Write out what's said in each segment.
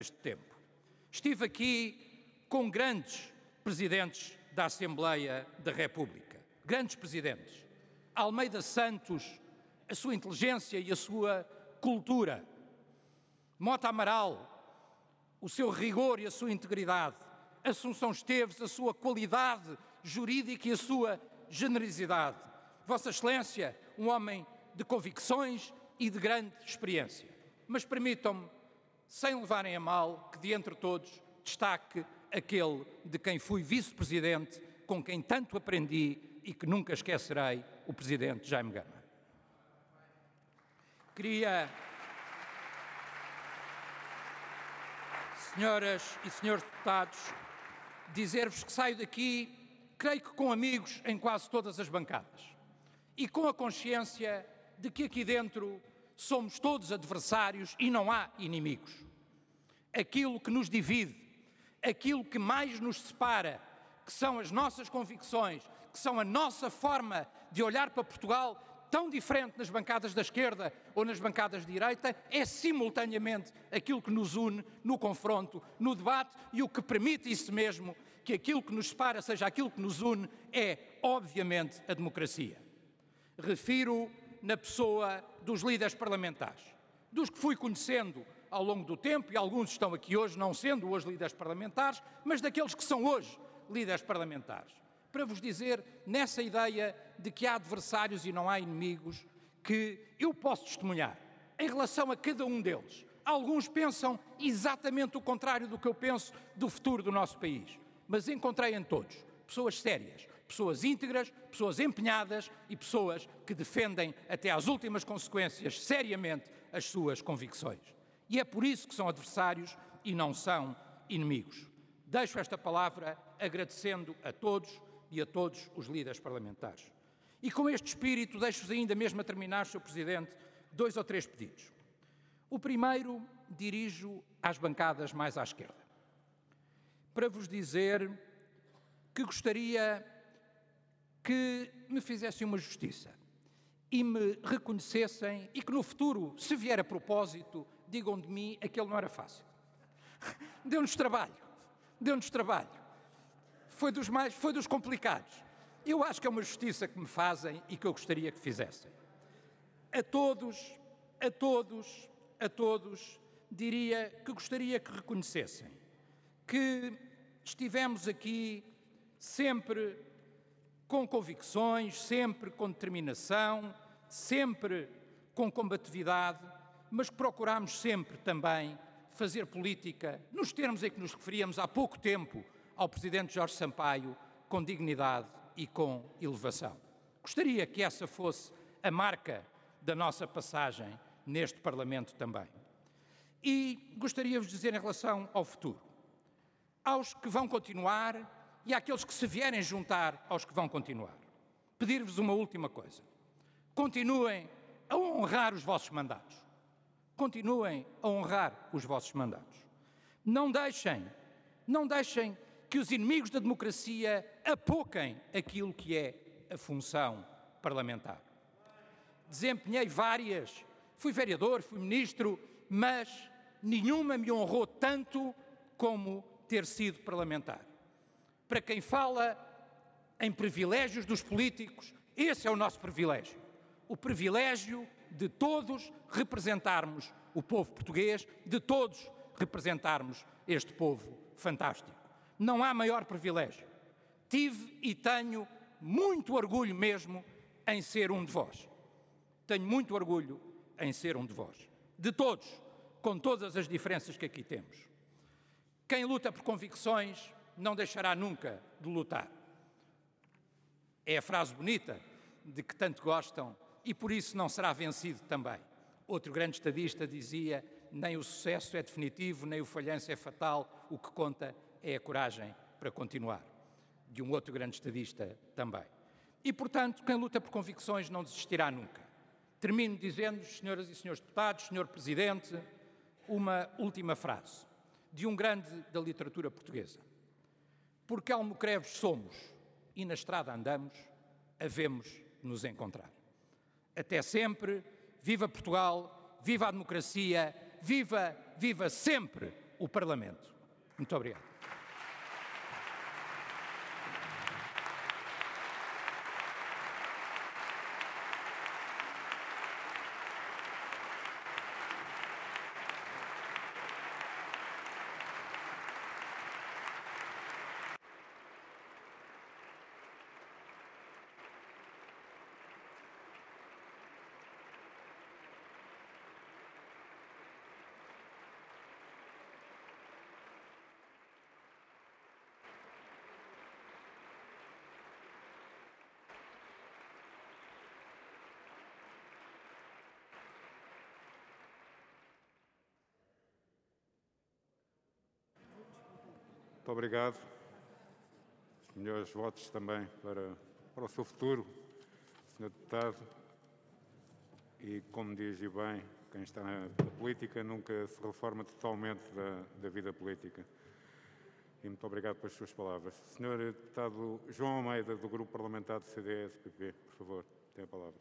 este tempo. Estive aqui com grandes presidentes da Assembleia da República, grandes presidentes. Almeida Santos, a sua inteligência e a sua cultura. Mota Amaral, o seu rigor e a sua integridade. Assunção Esteves, a sua qualidade jurídica e a sua generosidade. Vossa Excelência, um homem de convicções e de grande experiência. Mas permitam-me, sem levarem a mal, que de entre todos destaque aquele de quem fui vice-presidente, com quem tanto aprendi e que nunca esquecerei, o presidente Jaime Gama. Queria, senhoras e senhores deputados, dizer-vos que saio daqui, creio que com amigos em quase todas as bancadas e com a consciência de que aqui dentro somos todos adversários e não há inimigos. Aquilo que nos divide, aquilo que mais nos separa, que são as nossas convicções, que são a nossa forma de olhar para Portugal, tão diferente nas bancadas da esquerda ou nas bancadas de direita, é simultaneamente aquilo que nos une no confronto, no debate, e o que permite isso mesmo, que aquilo que nos separa seja aquilo que nos une, é, obviamente, a democracia. Refiro na pessoa dos líderes parlamentares, dos que fui conhecendo ao longo do tempo, e alguns estão aqui hoje não sendo hoje líderes parlamentares, mas daqueles que são hoje líderes parlamentares. Para vos dizer, nessa ideia de que há adversários e não há inimigos, que eu posso testemunhar em relação a cada um deles. Alguns pensam exatamente o contrário do que eu penso do futuro do nosso país, mas encontrei em todos pessoas sérias, pessoas íntegras, pessoas empenhadas e pessoas que defendem até às últimas consequências seriamente as suas convicções. E é por isso que são adversários e não são inimigos. Deixo esta palavra agradecendo a todos e a todos os líderes parlamentares. E com este espírito deixo-vos ainda mesmo a terminar, Sr. Presidente, 2 ou 3 pedidos. O primeiro dirijo às bancadas mais à esquerda, para vos dizer que gostaria que me fizessem uma justiça e me reconhecessem e que no futuro, se vier a propósito, digam de mim, aquele não era fácil. Deu-nos trabalho, deu-nos trabalho. Foi dos complicados. Eu acho que é uma justiça que me fazem e que eu gostaria que fizessem. A todos, diria que gostaria que reconhecessem que estivemos aqui sempre com convicções, sempre com determinação, sempre com combatividade, mas que procurámos sempre também fazer política nos termos em que nos referíamos há pouco tempo ao Presidente Jorge Sampaio, com dignidade e com elevação. Gostaria que essa fosse a marca da nossa passagem neste Parlamento também. E gostaria-vos de dizer em relação ao futuro, aos que vão continuar e àqueles que se vierem juntar aos que vão continuar, pedir-vos uma última coisa. Continuem a honrar os vossos mandatos. Continuem a honrar os vossos mandatos. Não deixem que os inimigos da democracia apoquem aquilo que é a função parlamentar. Desempenhei várias, fui vereador, fui ministro, mas nenhuma me honrou tanto como ter sido parlamentar. Para quem fala em privilégios dos políticos, esse é o nosso privilégio. O privilégio de todos representarmos o povo português, de todos representarmos este povo fantástico. Não há maior privilégio. Tive e tenho muito orgulho mesmo em ser um de vós. Tenho muito orgulho em ser um de vós. De todos, com todas as diferenças que aqui temos. Quem luta por convicções não deixará nunca de lutar. É a frase bonita de que tanto gostam e por isso não será vencido também. Outro grande estadista dizia: nem o sucesso é definitivo, nem o falhanço é fatal, o que conta é a coragem para continuar. De um outro grande estadista também. E, portanto, quem luta por convicções não desistirá nunca. Termino dizendo-vos, senhoras e senhores deputados, senhor Presidente, uma última frase de um grande da literatura portuguesa. Porque almocreves somos e na estrada andamos, havemos de nos encontrar. Até sempre, viva Portugal, viva a democracia, viva sempre o Parlamento. Muito obrigado. Muito obrigado. Os melhores votos também para o seu futuro, Sr. Deputado. E, como diz e bem, quem está na política nunca se reforma totalmente da vida política. E muito obrigado pelas suas palavras. Sr. Deputado João Almeida, do Grupo Parlamentar do CDS-PP, por favor, tem a palavra.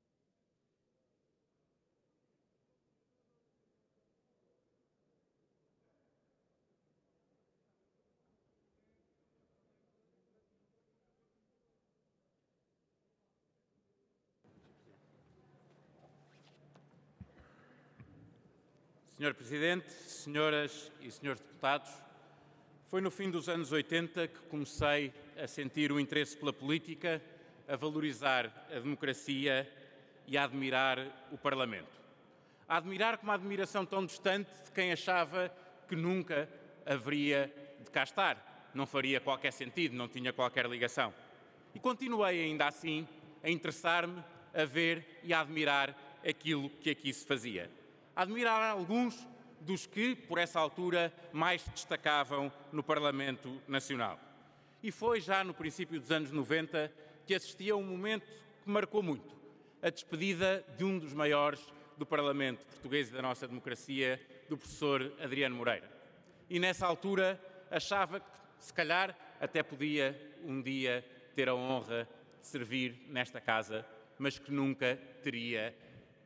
Senhor Presidente, senhoras e senhores deputados, foi no fim dos anos 80 que comecei a sentir o interesse pela política, a valorizar a democracia e a admirar o Parlamento. A admirar com uma admiração tão distante de quem achava que nunca haveria de cá estar, não faria qualquer sentido, não tinha qualquer ligação. E continuei ainda assim a interessar-me, a ver e a admirar aquilo que aqui se fazia. Admirar alguns dos que, por essa altura, mais se destacavam no Parlamento Nacional. E foi já no princípio dos anos 90 que assisti a um momento que marcou muito, a despedida de um dos maiores do Parlamento português e da nossa democracia, do professor Adriano Moreira. E nessa altura achava que, se calhar, até podia um dia ter a honra de servir nesta casa, mas que nunca teria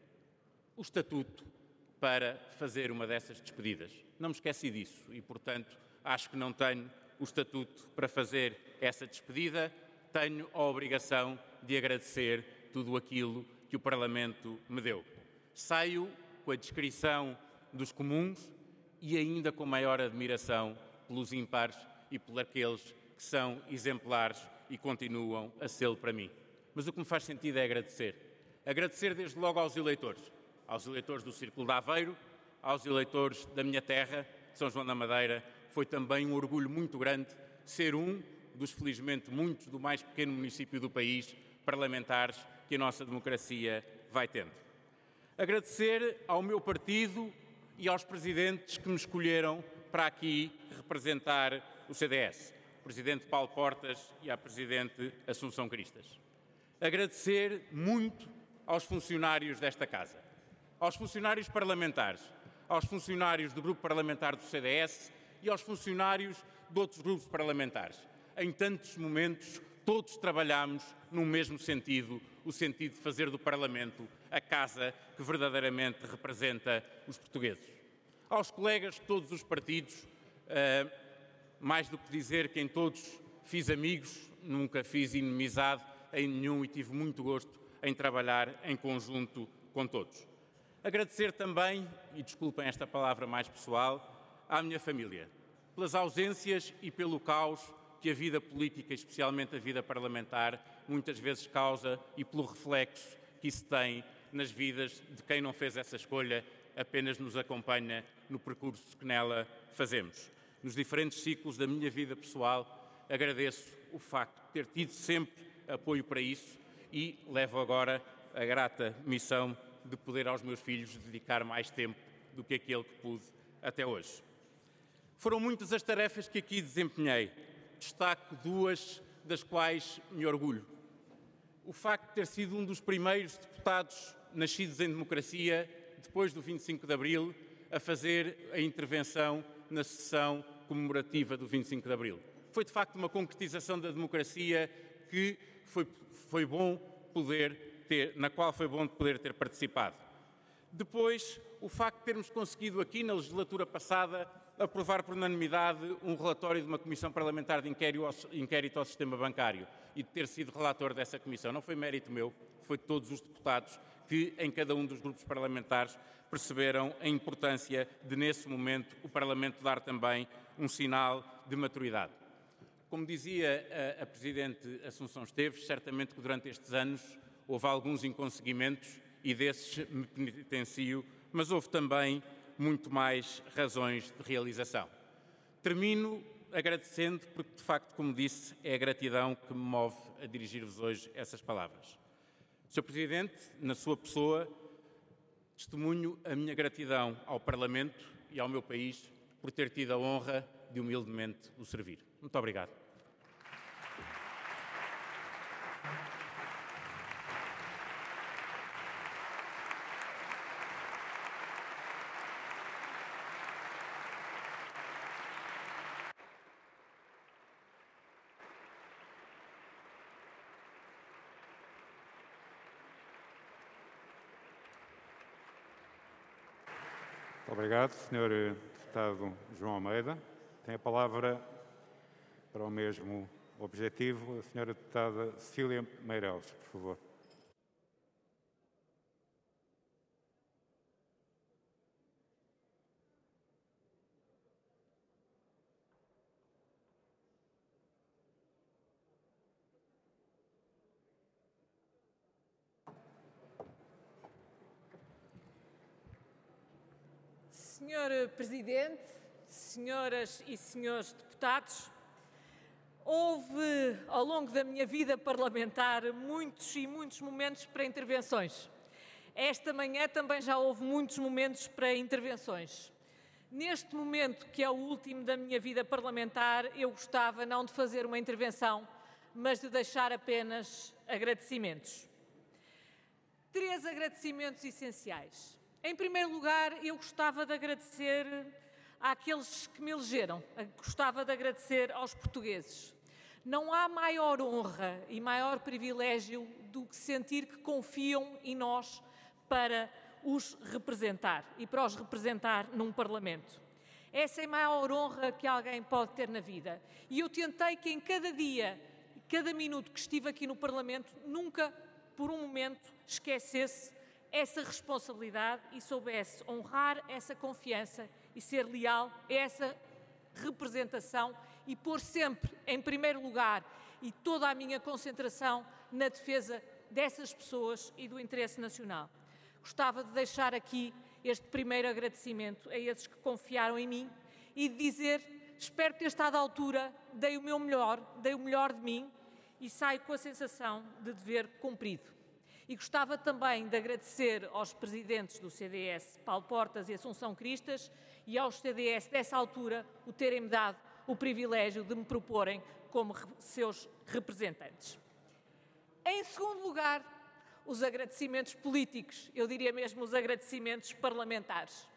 o estatuto para fazer uma dessas despedidas. Não me esqueci disso e, portanto, acho que não tenho o estatuto para fazer essa despedida. Tenho a obrigação de agradecer tudo aquilo que o Parlamento me deu. Saio com a descrição dos comuns e ainda com maior admiração pelos ímpares e por aqueles que são exemplares e continuam a ser para mim. Mas o que me faz sentido é agradecer. Agradecer desde logo aos eleitores do Círculo de Aveiro, aos eleitores da minha terra, São João da Madeira. Foi também um orgulho muito grande ser um dos, felizmente, muitos do mais pequeno município do país, parlamentares que a nossa democracia vai tendo. Agradecer ao meu partido e aos presidentes que me escolheram para aqui representar o CDS, o Presidente Paulo Portas e a Presidente Assunção Cristas. Agradecer muito aos funcionários desta casa, aos funcionários parlamentares, aos funcionários do Grupo Parlamentar do CDS e aos funcionários de outros grupos parlamentares. Em tantos momentos, todos trabalhamos no mesmo sentido, o sentido de fazer do Parlamento a casa que verdadeiramente representa os portugueses. Aos colegas de todos os partidos, mais do que dizer que em todos fiz amigos, nunca fiz inimizade em nenhum e tive muito gosto em trabalhar em conjunto com todos. Agradecer também, e desculpem esta palavra mais pessoal, à minha família, pelas ausências e pelo caos que a vida política, especialmente a vida parlamentar, muitas vezes causa e pelo reflexo que isso tem nas vidas de quem não fez essa escolha, apenas nos acompanha no percurso que nela fazemos. Nos diferentes ciclos da minha vida pessoal, agradeço o facto de ter tido sempre apoio para isso e levo agora a grata missão de poder aos meus filhos dedicar mais tempo do que aquele que pude até hoje. Foram muitas as tarefas que aqui desempenhei. Destaco duas das quais me orgulho. O facto de ter sido um dos primeiros deputados nascidos em democracia, depois do 25 de Abril, a fazer a intervenção na sessão comemorativa do 25 de Abril. Foi, de facto, uma concretização da democracia que foi bom poder na qual foi bom poder ter participado. Depois, o facto de termos conseguido aqui na legislatura passada aprovar por unanimidade um relatório de uma comissão parlamentar de inquérito ao sistema bancário e de ter sido relator dessa comissão. Não foi mérito meu, foi de todos os deputados que, em cada um dos grupos parlamentares, perceberam a importância de, nesse momento, o Parlamento dar também um sinal de maturidade. Como dizia a Presidente Assunção Esteves, certamente que durante estes anos houve alguns inconseguimentos e desses me penitencio, mas houve também muito mais razões de realização. Termino agradecendo, porque de facto, como disse, é a gratidão que me move a dirigir-vos hoje essas palavras. Sr. Presidente, na sua pessoa, testemunho a minha gratidão ao Parlamento e ao meu país por ter tido a honra de humildemente o servir. Muito obrigado. Muito obrigado, Sr. Deputado João Almeida. Tem a palavra para o mesmo objetivo a Sra. Deputada Cecília Meireles, por favor. Senhor Presidente, senhoras e senhores deputados, houve ao longo da minha vida parlamentar muitos e muitos momentos para intervenções. Esta manhã também já houve muitos momentos para intervenções. Neste momento, que é o último da minha vida parlamentar, eu gostava não de fazer uma intervenção, mas de deixar apenas agradecimentos. 3 agradecimentos essenciais. Em primeiro lugar, eu gostava de agradecer àqueles que me elegeram, gostava de agradecer aos portugueses. Não há maior honra e maior privilégio do que sentir que confiam em nós para os representar e para os representar num Parlamento. Essa é a maior honra que alguém pode ter na vida. E eu tentei que em cada dia, cada minuto que estive aqui no Parlamento, nunca por um momento esquecesse essa responsabilidade e soubesse honrar essa confiança e ser leal a essa representação e pôr sempre em primeiro lugar e toda a minha concentração na defesa dessas pessoas e do interesse nacional. Gostava de deixar aqui este primeiro agradecimento a esses que confiaram em mim e de dizer, espero ter estado à altura, dei o meu melhor, dei o melhor de mim e saio com a sensação de dever cumprido. E gostava também de agradecer aos presidentes do CDS, Paulo Portas e Assunção Cristas, e aos CDS dessa altura o terem-me dado o privilégio de me proporem como seus representantes. Em segundo lugar, os agradecimentos políticos, eu diria mesmo os agradecimentos parlamentares.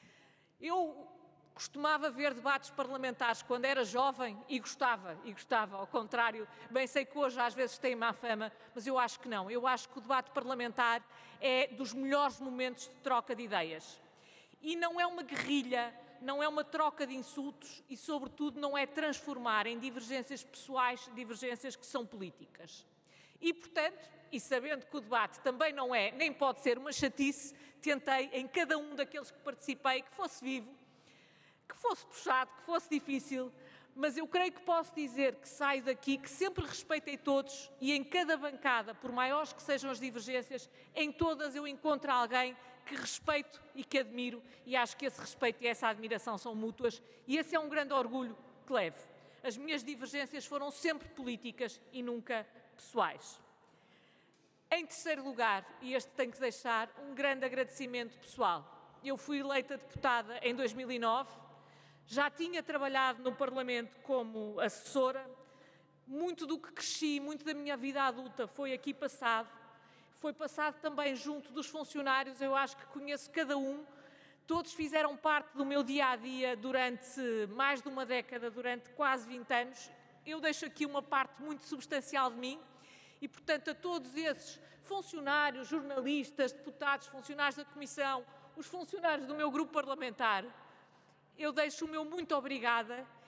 Eu costumava ver debates parlamentares quando era jovem e gostava, ao contrário, bem sei que hoje às vezes tem má fama, mas eu acho que não. Eu acho que o debate parlamentar é dos melhores momentos de troca de ideias. E não é uma guerrilha, não é uma troca de insultos e, sobretudo, não é transformar em divergências pessoais, divergências que são políticas. E, portanto, e sabendo que o debate também não é, nem pode ser uma chatice, tentei em cada um daqueles que participei que fosse vivo, que fosse puxado, que fosse difícil, mas eu creio que posso dizer que saio daqui, que sempre respeitei todos e em cada bancada, por maiores que sejam as divergências, em todas eu encontro alguém que respeito e que admiro e acho que esse respeito e essa admiração são mútuas e esse é um grande orgulho que levo. As minhas divergências foram sempre políticas e nunca pessoais. Em terceiro lugar, e este tenho que deixar, um grande agradecimento pessoal. Eu fui eleita deputada em 2009, já tinha trabalhado no Parlamento como assessora, muito do que cresci, muito da minha vida adulta foi aqui passado. Foi passado também junto dos funcionários, eu acho que conheço cada um. Todos fizeram parte do meu dia-a-dia durante mais de uma década, durante quase 20 anos. Eu deixo aqui uma parte muito substancial de mim e, portanto, a todos esses funcionários, jornalistas, deputados, funcionários da Comissão, os funcionários do meu grupo parlamentar, eu deixo o meu muito obrigada